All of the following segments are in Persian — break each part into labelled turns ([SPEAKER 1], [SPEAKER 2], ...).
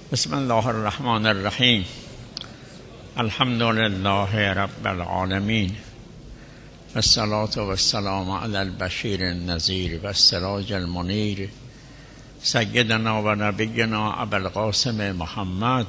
[SPEAKER 1] بسم الله الرحمن الرحیم. الحمد لله رب العالمین، والصلاة والسلام علی البشیر النذیر و السراج المنیر، سیدنا و نبینا ابوالقاسم محمد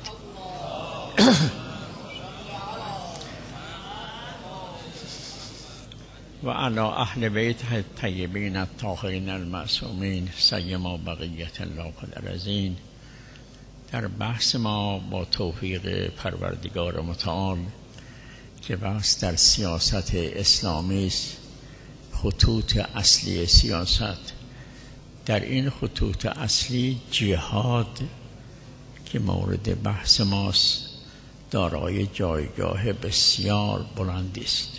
[SPEAKER 1] و علی اهل بیته الطیبین الطاهرین المعصومین سیما بقیة الله الارضین. در بحث ما با توفیق پروردگار متعال که بحث در سیاست اسلامی است، خطوط اصلی سیاست، در این خطوط اصلی جهاد که مورد بحث ماست دارای جایگاه بسیار بلندی است.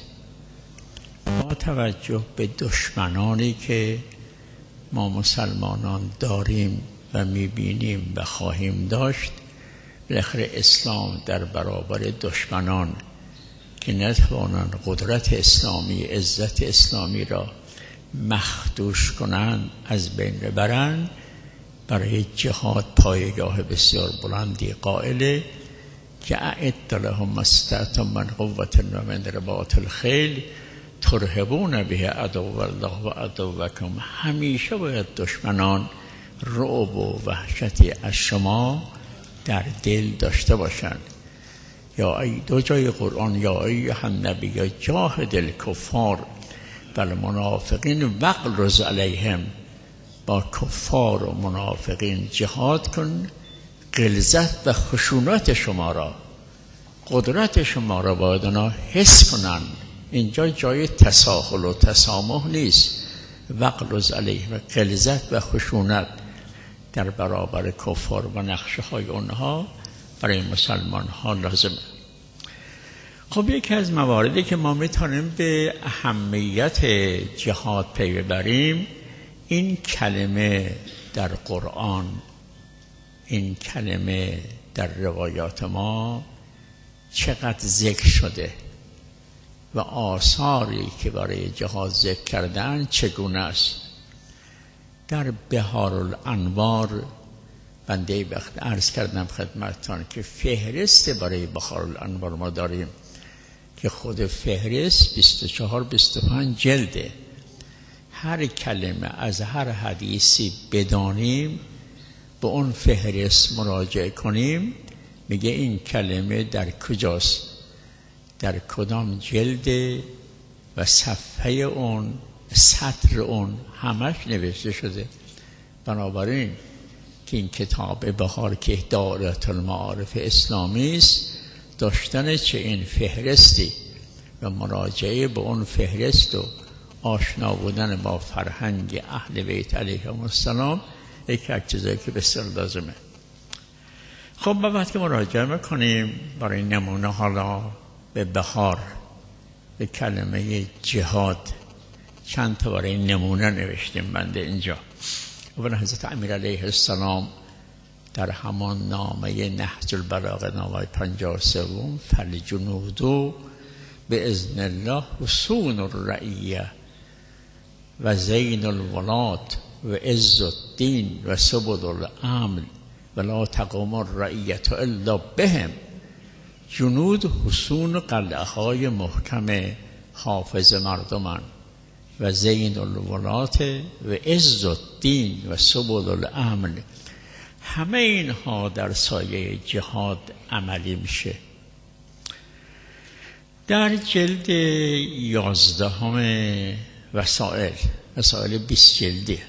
[SPEAKER 1] با توجه به دشمنانی که ما مسلمانان داریم و میبینیم و خواهیم داشت، بالاخره اسلام در برابر دشمنان که نتوانند قدرت اسلامی، عزت اسلامی را مخدوش کنند، از بین ببرند، برای جهاد پایگاه بسیار بلندی قائله که اعد لهم ما استطعتم من قوة و من رباط الخیل ترهبون به عدو الله و عدوکم. همیشه باید دشمنان رعب و وحشتی از شما در دل داشته باشند. یا ای دو جای قرآن یا ایها النبی جاهد الکفار و المنافقین واغلظ علیهم، با کفار و منافقین جهاد کن، غلظت و خشونت شما را، قدرت شما را باید اونا حس کنن. اینجا جای تساهل و تسامح نیست. واغلظ علیهم، غلظت و خشونت در برابر کفار و نقشه های اونها برای مسلمان ها لازمه. خب یکی از مواردی که ما میتونیم به اهمیت جهاد پی ببریم، این کلمه در قرآن، این کلمه در روایات ما چقدر ذکر شده و آثاری که برای جهاد ذکر کردن چگونه است. در بهار الانوار بنده وقت عرض کردم خدمتتان که فهرست برای بهار الانوار ما داریم که خود فهرست 24-25 جلده. هر کلمه از هر حدیثی بدانیم، به اون فهرست مراجعه کنیم، میگه این کلمه در کجاست، در کدام جلده و صفحه اون، سطر اون همش نوشته شده. بنابراین که این کتاب بهار که دایره المعارف اسلامی است، داشتن چه این فهرستی و مراجعه به اون فهرست و آشنا بودن با فرهنگ اهل بیت علیهم السلام یکی از چیزایی که بسیار لازمه. خب بعد که مراجعه میکنیم برای نمونه حالا به بهار، به کلمه جهاد، چند تا برای نمونه نوشتیم بنده اینجا. اول حضرت امیر علیه السلام در همان نامه نهج البلاغه نامه 53 فالجنود به اذن الله حصون الرعیه و زین الولات و عز الدین و سبل الامن و لا تقوم الرعیه الا بهم. جنود حصون قلعه های محکم حافظ مردمان و زین الولات و عز الدین و سبل الامن، همه اینها در سایه جهاد عملی میشه. در جلد 11 وسائل 20 جلدی،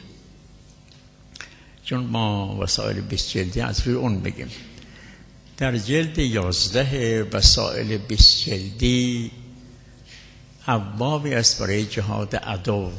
[SPEAKER 1] چون ما وسائل 20 جلدی از روی اون بگیم. در جلد 11 وسائل 20 جلدی ابوابی است برای جهاد عدو،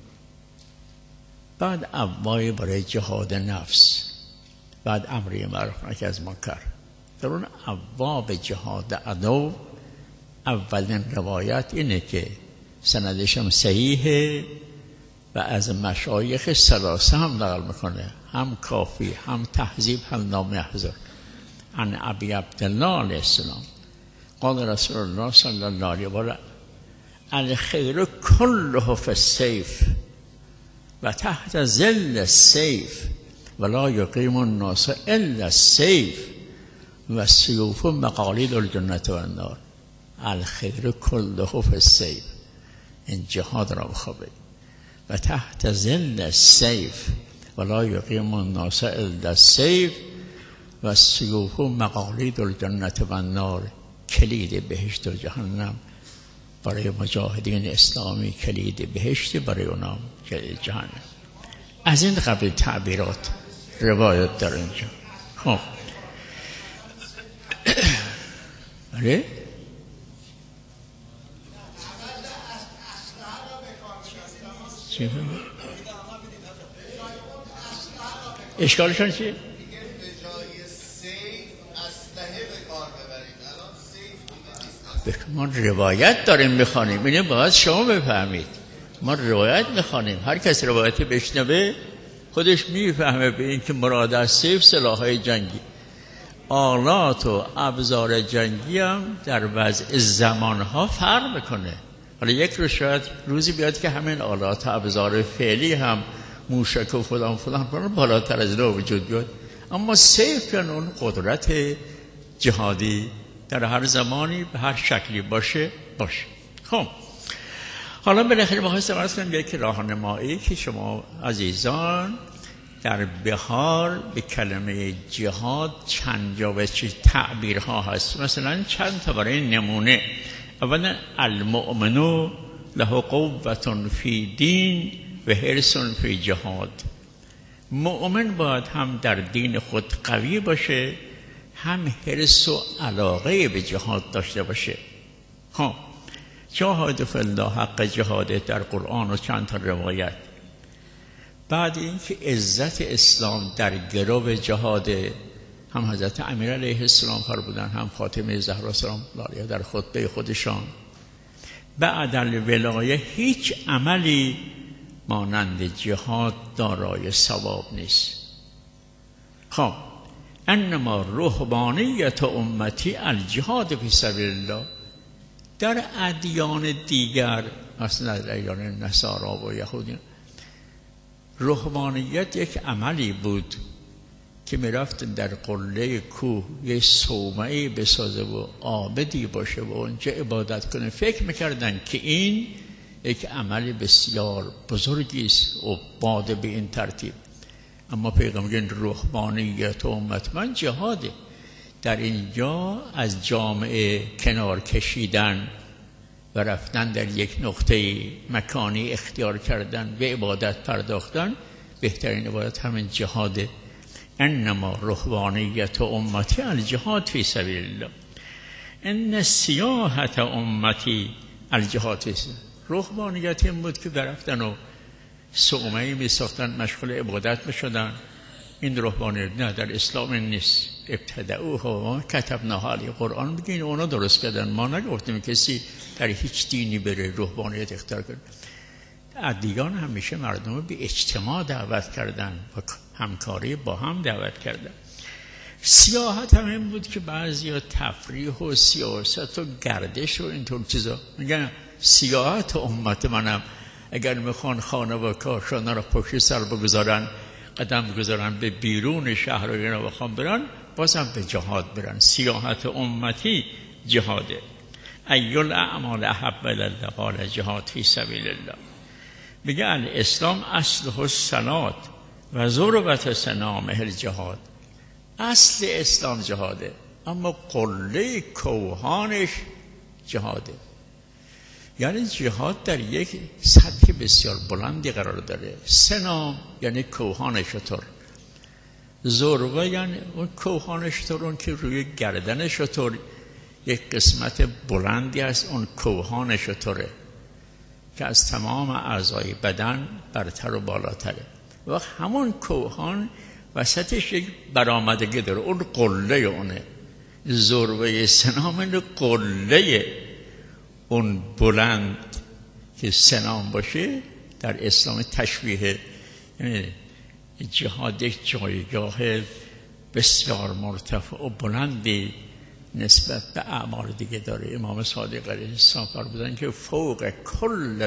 [SPEAKER 1] بعد ابوابی برای جهاد نفس، بعد امر معروف نهی از منکر. در اون ابواب جهاد عدو اولین روایت اینه که سندش هم صحیحه و از مشایخ ثلاثه هم نقل میکنه، هم کافی، هم تهذیب، هم نامحضر، عن ابی عبدالله علیه السلام قال رسول الله صلی الله علیه و آله الخیر كله فی السیف و تحت ظل السیف ولا یقیم الناس الا السیف و سیوف مقالید الجنة و النار. الخیر کله فی السیف، این جهاد را بخوابه. و تحت ظل السیف ولا یقیم الناس الا السیف و سیوف مقالید الجنة و النار. کلید بهشت و جهنم برای مجاهدین اسلامی، کلید بهشت برای اونام کلید جهنم. از این قبل تعبیرات روایت در اینجا. خب بله اشکالشان چیه؟ ما روایت داریم میخوانیم، اینه باید شما بفهمید. ما روایت میخوانیم، هر کس روایتی بشنوه خودش میفهمه به این که مراد از سیف سلاح‌های جنگی. آلات و ابزار جنگی هم در وضع زمانها فرق میکنه. حالا یک روز شاید روزی بیاد که همین آلات و ابزار فعلی هم موشک و فلان بالاتر از اینا وجود بیاد، اما سیف یعنی اون قدرت جهادی در هر زمانی به هر شکلی باشه. خب حالا بالاخره می‌خواستم عرض کنم یک راهنمایی که شما عزیزان در بهار به کلمه جهاد چند جا و چه تعبیرها هست. مثلا چند تا برای نمونه. اولا المؤمن له قوة فی دین و حرص فی جهاد. مؤمن باید هم در دین خود قوی باشه، هم حرص و علاقه به جهاد داشته باشه. ها جاهد فی الله حق جهاده در قرآن و چند تا روایت. بعد اینکه عزت اسلام در گرو جهاد، هم حضرت امیر علیه السلام فرمودن، هم فاطمه زهرا سلام الله علیها در خطبه خودشان، بعد الولایه هیچ عملی مانند جهاد دارای ثواب نیست. خب انما رهبانیت امتی الجهاد فی سبیل الله. در ادیان دیگر مثلا در ادیان نصارا و یهودیان رهبانیت یک عملی بود که میرفت در قله کوه یه صومعه بسازه و عابدی باشه و اونجا عبادت کنه. فکر میکردن که این یک عمل بسیار بزرگی است و باده به این ترتیب. اما پیغمبر میگن رهبانیت امت من جهاده. در اینجا از جامعه کنار کشیدن و رفتن در یک نقطه مکانی اختیار کردن به عبادت پرداختن، بهترین عبادت همین جهاده. انما رهبانیت امتی الجهاد فی سبیل الله. ان سیاحت امتی الجهاد فی سبیل الله. رهبانیت این بود که برفتن و صومعه می ساختن، مشغول عبادت می شدن. این رهبانیت نه، در اسلام نیست. ابتدعوه و کتبناها علی قرآن میگین اونا درست کردن. ما نگفتیم کسی در هیچ دینی بره رهبانیت اختیار کنه. ادیان همیشه مردم به اجتماع دعوت کردن و همکاری با هم دعوت کردن. سیاحت هم این بود که بعضیا تفریح و سیاست و گردش و اینطور چیزا میگن سیاحت امت منم. اگر میخوان خانه و کارشان را پشت سر بگذارن، قدم بگذارن به بیرون شهر و اینا بخوام برن، بازم به جهاد برن. سیاحت امتی جهاده. ایل اعمال احب الی الله قال جهاد فی سبیل الله. میگه الاسلام اصله الصلات و ذروت سنامه الجهاد. اصل اسلام جهاده، اما قله کوهانش جهاده. یعنی جهاد در یک سطح بسیار بلندی قرار داره. سنام یعنی کوهان شتر، ذروه یعنی اون کوهان شتر، اون که روی گردن شتر یک قسمت بلندی است، اون کوهان شتره که از تمام اعضای بدن برتر و بالاتره. و همون کوهان وسطش یک برآمدگی داره، اون قله اونه. ذروه سنام این قله اون بلند که سنام باشه در اسلام تشبیه. یعنی جهاد یک جایگاه بسیار مرتفع و بلندی نسبت به اعمال دیگه داره. امام صادق علیه السلام فرمودن که فوق کل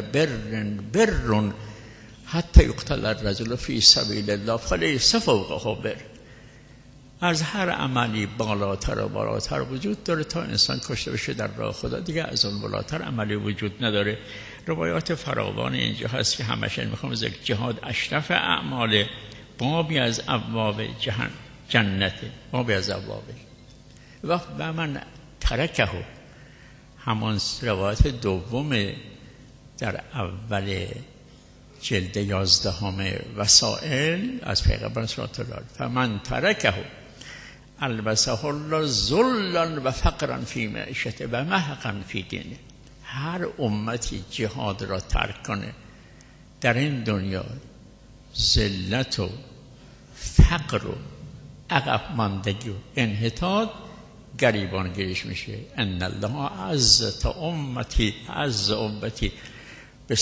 [SPEAKER 1] بر حتی یقتل الرجل فی سبیل الله فلیس فوقه بر. از هر عملی بالاتر و بالاتر وجود داره تا انسان کشته بشه در راه خدا. دیگه از اون بالاتر عملی وجود نداره. روایات فراوان اینجا هست که همش میخوام ذکر جهاد اشرف اعمال، بابی از ابواب جنته، بابی از ابواب. و من ترکه، همان روایت دوم در اول جلد 11 وسائل از پیغمبر صلی الله علیه و فمن ترکه البسه الله ذلا و فقرا فی معیشته و محقا فی دینه. هر امتی جهاد را ترک کنه در این دنیا ذلت و فقر و عقب ماندگی و انحطاط گریبانگیرش میشه. ان الله عز امتی عز امتی به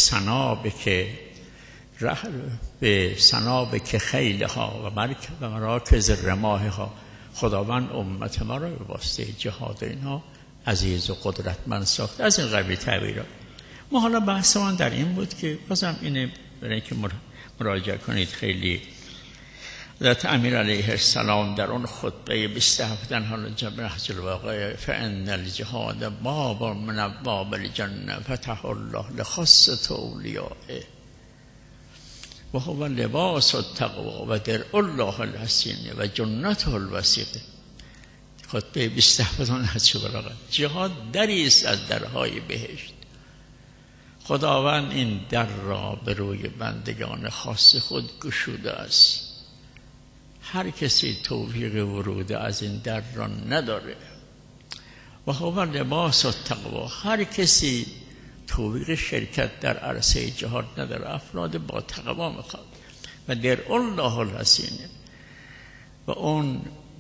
[SPEAKER 1] سنابک خیلها و مراکز رماحها. خداوند امت ما را به واسطه جهاد اینها عزیز و قدرتمند ساخت. از این قبیل تعبیرات. ما حالا بحثمان در این بود که بازم اینه برای اینکه مراجعه کنید. خیلی حضرت امیر علیه السلام در اون خطبه 27 حال جبر نهج الواقع فان الجهاد باب من ابواب الجنه فتح الله لخاصة اولیائه و هو لباس التقوی و درع الله الحصین و جنته الوثیقه. خطبه 27 نهج البلاغه. جهاد دری است از درهای بهشت. خداوند این در را به روی بندگان خاص خود گشوده است. هر کسی توفیق ورود از این در را نداره. و هو لباس التقوی. هر کسی توفیق شرکت در عرصه جهاد نداره. افراد با تقوا میخواد. و در الله الحصین و اون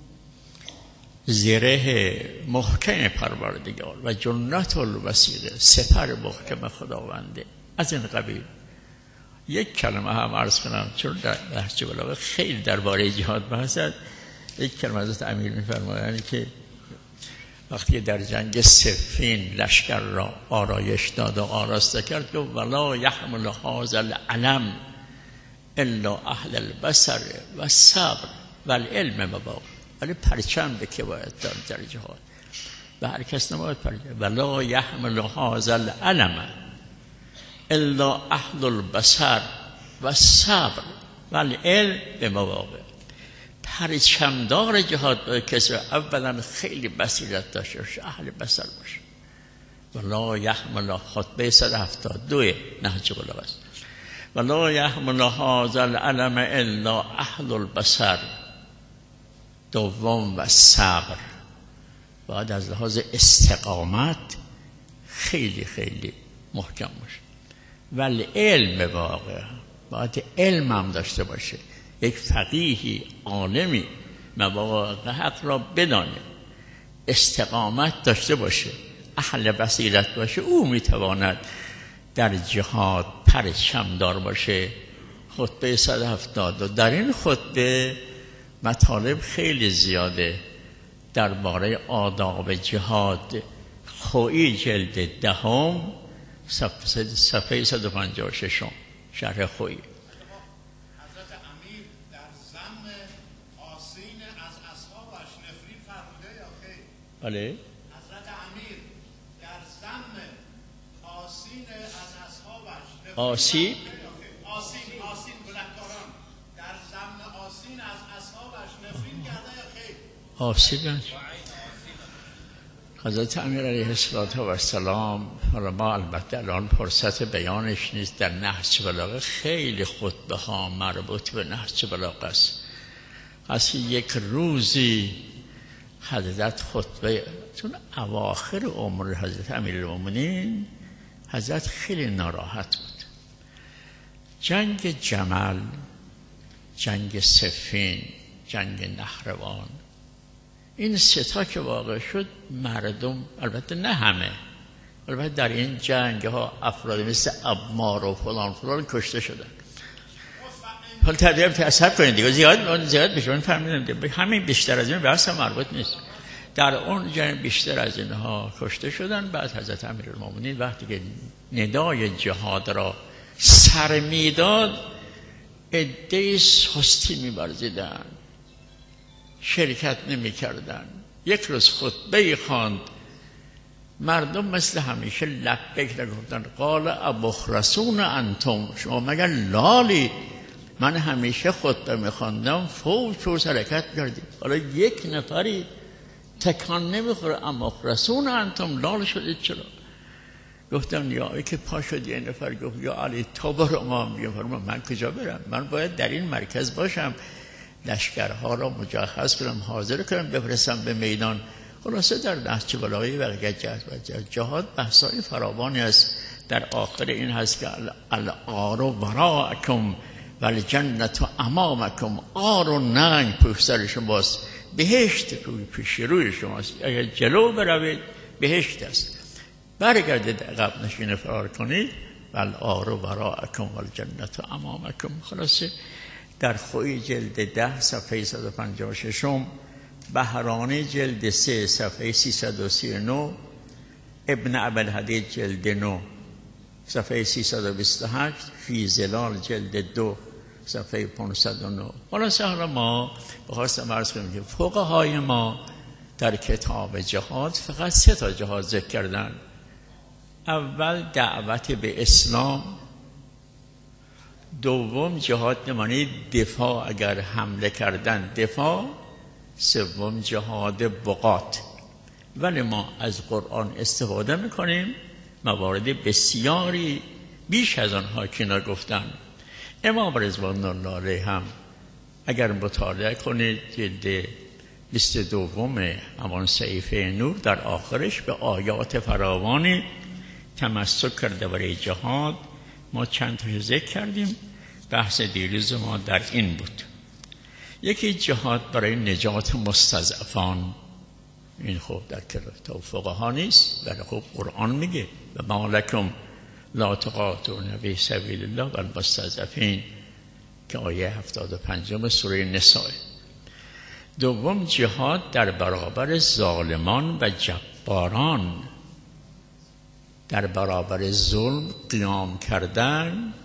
[SPEAKER 1] زره محکم پروردگار و جنت الوثیقه سپر محکم خداونده. از این قبیل. یک کلمه هم عرض کنم چون در نهج البلاغه خیلی درباره جهاد بحث است. یک کلمه حضرت امیر می‌فرمایند که وقتی در جنگ صفین لشکر را آرایش داد و آراسته کرد که ولا یحمل هذا العلم الا اهل البصر و الصبر و العلم مباغ. ولی پرچم به که باید داد در جهاد و هر کس نباید پرچم. ولا یحمل هذا العلم الا اهل البصر و الصبر و العلم بمواقع. پرچمدار جهاد کسی اولا خیلی بصیرت داشته باشه، اهل بصر باشه. ولا یحمل خطبه 172 نهج البلاغه است. ولا یحمل هذا العلم الا اهل البصر. دوم و صبر. باید از لحاظ استقامت خیلی خیلی محکم باشه. ولی علم واقع باید علم هم داشته باشه. یک فقیهی عالمی مواقع حق را بدانه، استقامت داشته باشه، اهل بصیرت باشه. او میتواند در جهاد پرچمدار باشه. خطبه 170 و در این خطبه مطالب خیلی زیاده درباره آداب جهاد. خویی جلد 10 صفحه 156 شرح خویی.
[SPEAKER 2] حضرت امیر در ذم آسین از اصحابش نفرین فرموده یا خیر؟
[SPEAKER 1] بله.
[SPEAKER 2] حضرت امیر در ذم آسین از اصحابش
[SPEAKER 1] آسین
[SPEAKER 2] آسین گنهکاران در ذم آسین از اصحابش نفرین کرده یا خیر؟
[SPEAKER 1] آسین حضرت امیر علیه السلام. حالا ما البته الان فرصت بیانش نیست. در نهج البلاغه خیلی خطبه ها مربوط به نهج البلاغه است. از یک روزی حضرت خطبه، چون اواخر عمر حضرت امیرالمومنین حضرت خیلی ناراحت بود. جنگ جمل، جنگ صفین، جنگ نهروان، این ستا که واقع شد مردم، البته نه همه، البته در این جنگ ها افراد مثل عمار و فلان کشته شدن. حالا تصحیح کنید دیگه، زیاد بشه. من فهمیدم همین بیشتر از این بحث مربوط نیست. در اون جنگ بیشتر از اینها کشته شدن. بعد حضرت امیرالمومنین وقتی که ندای جهاد را سر میداد، عده‌ای سستی می‌ورزیدن، شرکت نمی کردن. یک روز خطبه خواند، مردم مثل همیشه لبیک نگفتن. قال ابخرسون انتم، شما مگر لالی؟ من همیشه خطبه میخواندم فوج حرکت کردید، حالا یک نفری تکان نمیخوره، اما رسول انتم لال شدید چرا؟ گفتم یا ای که پا شد یه نفر گفت یا علی تو برو ما بیام. من کجا برم؟ من باید در این مرکز باشم، لشکرها را مجهز کنم، حاضر کنم، بفرستم به میدان. خلاصه در نهج بلاغه بقیه جهاد بحثای فراوانی است. در آخر این هست که العار وراءکم والجنت امامکم. عار و ننگ پشت سر شماست، بهشت پیش روی شماست. اگر جلو بروید بهشت است، برگردید عقب نشین فرار کنید. والعار وراءکم والجنت امامکم. خلاصه در خوی جلد 10 صفحه 156، بهرانی جلد 3 صفحه 339، ابن ابوالحدید جلد 9 صفحه 328، فی ظلال جلد 2 صفحه 509. خلاصه حالا ما بخواستم عرض کنیم که فقهای ما در کتاب جهاد فقط 3 تا جهاد ذکر کردن. اول دعوت به اسلام، دوم جهاد نمانی دفاع اگر حمله کردن دفاع، سوم جهاد بقات. ولی ما از قرآن استفاده میکنیم، موارد بسیاری بیش از آنها که نگفتن. امام رضوان الله علیه هم اگر مطالعه کنید جلد 22 همان صحیفه نور، در آخرش به آیات فراوانی تمسک کرده برای جهاد. ما چند تا ذکر کردیم. بحث دیروز ما در این بود. یکی جهاد برای نجات مستضعفان. این خوب در کتاب فقها نیست، ولی خوب قرآن میگه و ما لکم لا تقاتلون فی سبیل الله والمستضعفین که آیه 75 سوره نساء. دوم جهاد در برابر ظالمان و جباران. در برابر ظلم قیام کردن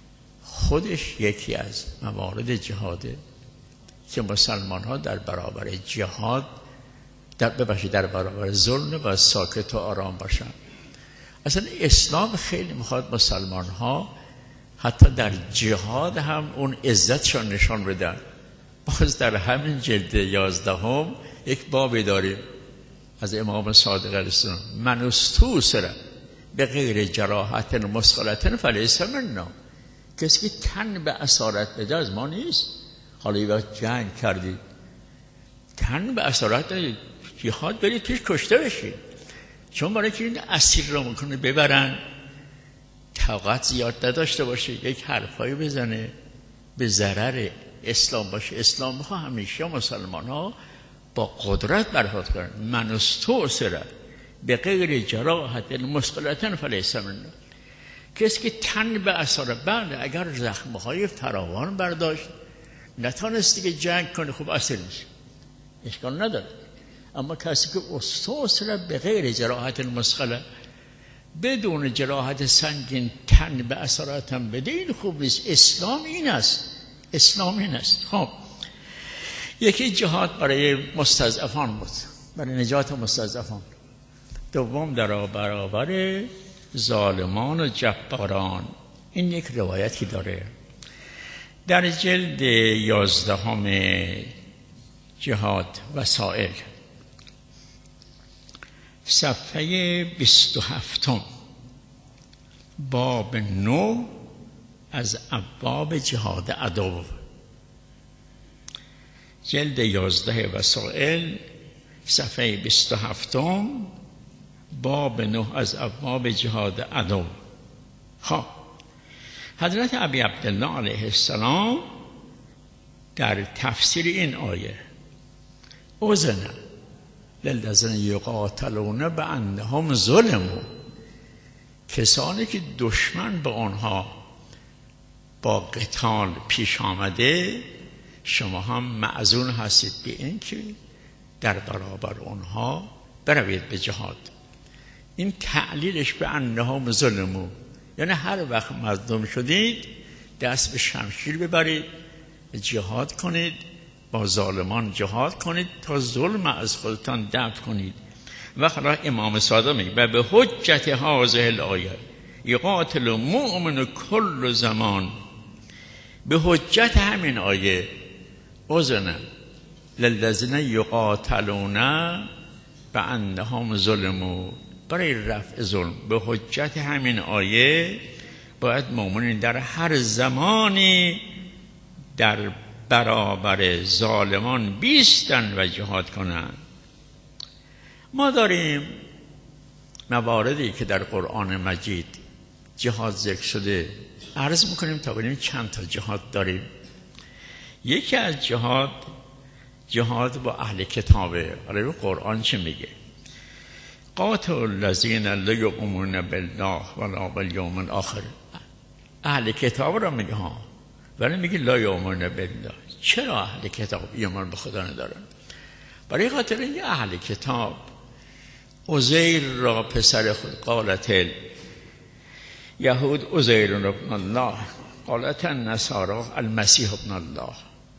[SPEAKER 1] خودش یکی از موارد جهاده که مسلمان ها در برابر جهاد در برابر ظلم و ساکت و آرام باشن. اصلا اسلام خیلی میخواد مسلمان ها حتی در جهاد هم اون عزتشان نشان بدن. باز در همین جلد 11 یک بابی داریم از امام صادق علیه السلام: من استوسر به غیر جراحت مثقلة فلیس منا. کسی که تن به اسارت بده از ما نیست. حالا یه وقت جنگ کردید، تن به اسارت جهاد برید توش کشته بشید، چون برای که این اسیر رو میکنه ببرن، طاقت زیاد نداشته باشه، یک حرفایی بزنه به ضرر اسلام باشه. اسلام میخواه همیشه مسلمان ها با قدرت برخورد کنن. من استوسر به غیر جراحت مثقلة فلیس منا. کسی که تن به اسارت، بله اگر زخمهای فراوان برداشت نتانستی که جنگ کنه، خب اسیر میشه، اشکال نداره. اما کسی که استوسر به غیر جراحت مثقله، بدون جراحت سنگین تن به اسارت هم بده، این خوب نیست. اسلام این است، اسلام این است. خب یکی جهاد برای مستضعفان بود، برای نجات مستضعفان. دوم در برابر ظالمان و جباران. این یک روایتی داره در جلد 11 جهاد وسائل صفحه 27، باب 9 از ابواب جهاد عدو. جلد 11 وسائل صفحه 27، باب 9 از ابواب جهاد عدو. خب حضرت ابی عبدالله علیه السلام در تفسیر این آیه: اذن للذین یقاتلون بانهم ظلموا، کسانی که دشمن به آنها با قتال پیش آمده، شما هم معذور هستید به این که در برابر آنها بروید به جهاد. این تعلیلش به انهم ظلموا، یعنی هر وقت مظلوم شدید دست به شمشیر ببرید، جهاد کنید، با ظالمان جهاد کنید تا ظلم از خودتان دفع کنید. و حالا امام صادق میگه و به حجت هذه الآیه یقاتل مؤمن کل زمان، به حجت همین آیه اذن للذین یقاتلون بانهم ظلموا، برای رفع ظلم به حجت همین آیه باید مؤمنین در هر زمانی در برابر ظالمان بیستن و جهاد کنن. ما داریم مواردی که در قرآن مجید جهاد ذکر شده عرض میکنیم تا ببینیم چند تا جهاد داریم. یکی از جهاد با اهل کتابه. حالا قرآن چه میگه؟ قاتل الذین لا یؤمنون بالله ولا بالیوم الاخر. اهل کتاب را میگه ها، ولی میگه لا یؤمنون بالله. چرا اهل کتاب ایمان به خدا ندارن؟ برای خاطر اینکه اهل کتاب عزیر را پسر خود، قالت یهود عزیر ابن الله، قالت النصارى المسیح ابن الله.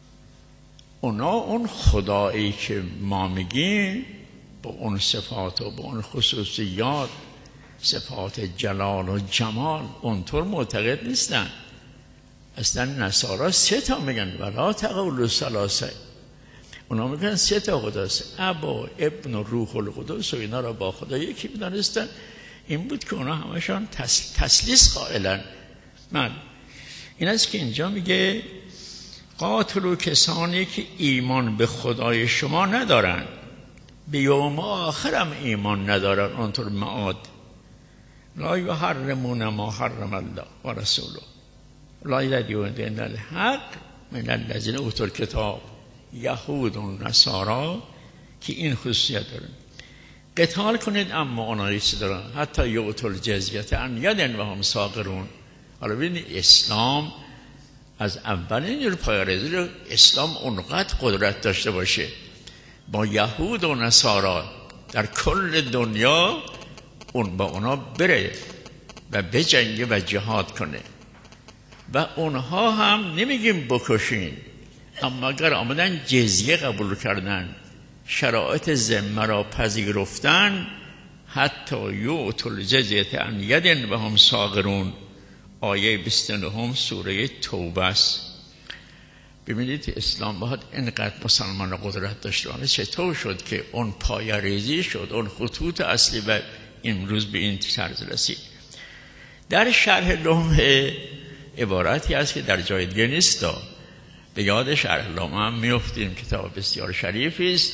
[SPEAKER 1] اونا اون خدایی که ما میگیم با اون صفات و با اون خصوصیات، صفات جلال و جمال، اونطور معتقد نیستن. اصلا نصارا 3 تا میگن ولا تقولوا ثلاثه. اونا میگن 3 تا خداست، ابا ابن و روح القدس، و اینا را با خدا یکی میدانستن. این بود که اونا همشان تثلیث قائلن. من این است که اینجا میگه قاتلوا کسانی که ایمان به خدای شما ندارن، به یوم آخرم ایمان ندارن، اونطور معاد. لا یحرمون ما حرم الله و رسوله لا یدینون الحق من الذین اوتوا الکتاب یهود و نصارا، که این خصوصیت دارن. قتال کنید اما اونایی چه دارن، حتی یؤتوا الجزیه عن ید و هم صاغرون. حالا ببینید اسلام از اول اینجور پایه‌ریزی اسلام اونقدر قدرت داشته باشه با یهود و نصارا در کل دنیا، اون با اونا بره و بجنگه و جهاد کنه. و اونها هم نمیگیم بکشین، اما اگر آمدن جزیه قبول کردن، شرایط ذمه را پذیرفتن، حتی یؤتوا الجزیه عن ید و هم صاغرون، آیه 29 سوره توبه است. ببینید اسلام باید اینقدر مسلمان قدرت داشته باشه. چطور شد که اون پایه ریزی شد، اون خطوط اصلی و امروز به این طرز رسید؟ در شرح لوح عبارتی است که در جای دیگه نیست، به یاد شرح لوح هم میافتیم. کتاب بسیار شریفی است.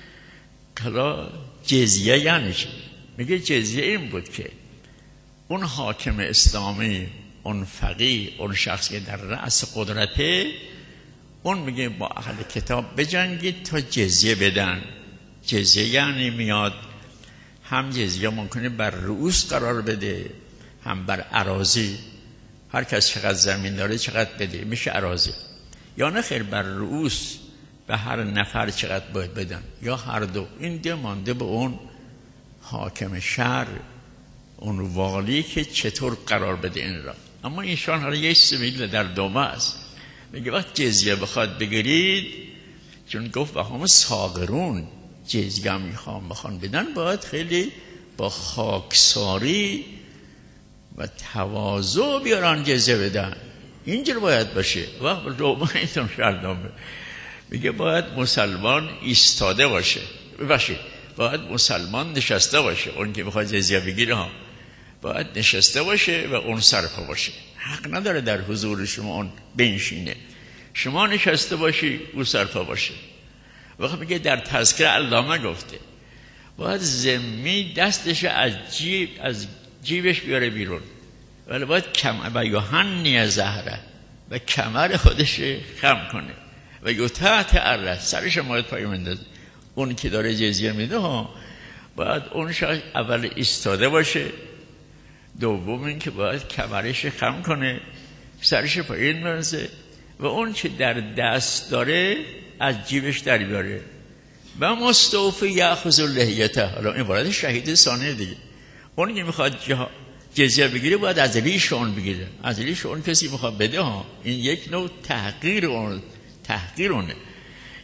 [SPEAKER 1] حالا جزیه یعنی چی؟ میگه جزیه این بود که اون حاکم اسلامی، اون فقیه، اون شخصی که در رأس قدرته، اون میگه با اهل کتاب بجنگید تا جزیه بدن. جزیه یعنی میاد هم جزیه ممکنه بر رؤوس قرار بده، هم بر اراضی. هر کس چقدر زمین داره چقدر بده، میشه اراضی. یا نه خیر، بر رؤوس به هر نفر چقدر باید بدن، یا هر دو. این ده مانده به اون حاکم شهر، اون والی که چطور قرار بده این را. اما ایشان حالا یک سبیل در دومه است. میگه وقت جزیه بخواد بگیرید، چون گفت و هم صاغرون، جزیه هم بخوان بدن، باید خیلی با خاکساری و تواضع بیارن جزیه بدن. اینجور باید باشه. وقت دومه اینطور شردامه میگه باید مسلمان ایستاده باشه، باید مسلمان نشسته باشه. اون که بخواد جزیه بگیره ها باید نشسته باشه و اون سرپا باشه. حق نداره در حضور شما اون بنشینه، شما نشسته باشی او سرپا باشه. وقتی میگه در تذکره علامه گفته باید ذمی دستش از جیبش بیاره بیرون، ولی باید و یوحنی زهره و کمر خودش خم کنه و یو تحت عرض، سرش باید پای مندازه. اون که داره جزیه میده ها باید اون شخص اول ایستاده باشه، دوم این که باید کمرش خم کنه، سرش پایین بنازه و اون که در دست داره از جیبش در بیاره. و مستوفی یأخذ لحیته. حالا این عبارت شهید ثانیه دیگه. اون که میخواد جزیه بگیره باید از ریش اون بگیره. از ریش اون کسی میخواد بده ها. این یک نوع تحقیر اونه.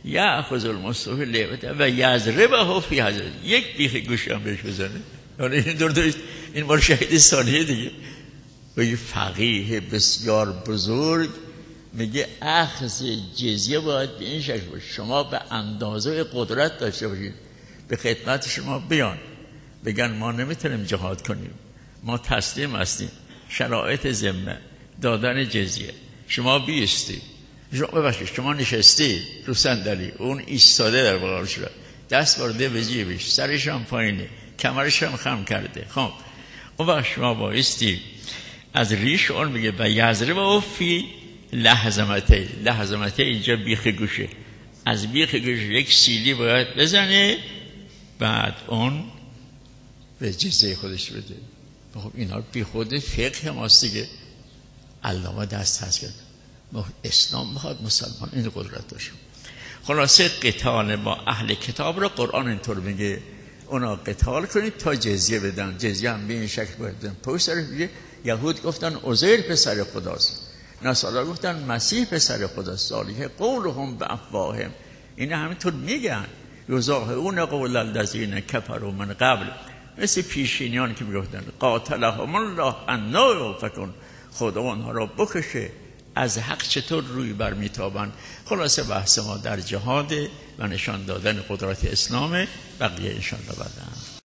[SPEAKER 1] یأخذ المصطفی لعبته و یضربه فی حضر، یک بیخ گوش هم بهش بزنه. یعنی این دور این مال شهید ثانیه دیگه. و یه فقیه بسیار بزرگ میگه اخذ جزیه باید به این شکل باشه، شما به اندازه قدرت داشته باشید به خدمت شما بیان بگن ما نمیتونیم جهاد کنیم، ما تسلیم هستیم، شرایط ذمه دادن جزیه، شما بیستی، شما ببخشید شما نشستی رو صندلی، اون ایستاده در بغل شده، دست برده به جیبش، سرش هم پایینه، کمرش هم خم کرده. خب اون وقت شما بایستی از ریش اون میگه و یضربه فی لحظمته. لحظمته اینجا بیخ گوشه، از بیخ گوشه یک سیلی باید بزنه، بعد اون به جزیه خودش بده. خب اینا بی خود فقه ماست دیگه. علامه دست هست کرد اسلام میخواد مسلمان این قدرت داشت. خلاصه قتال با اهل کتاب رو قرآن اینطور میگه اونا قتال کنید تا جزیه بدن. جزیه هم به این شکل باید بدن. پشت سرش میگه یهود گفتن عزیر پسر خداست، نصارا گفتن مسیح پسر خداست، صالح قولهم بافواههم، این همینطور میگن یضاهئون قول الذین کفروا من قبل، مثل پیشینیان که میگفتن قاتلهم الله انا یؤفکون، خدا اونها را بکشه، از حق چطور روی برمیتابند. خلاصه بحث ما در جهاد و نشان دادن قدرت اسلام، بقیه انشاءالله بعدا.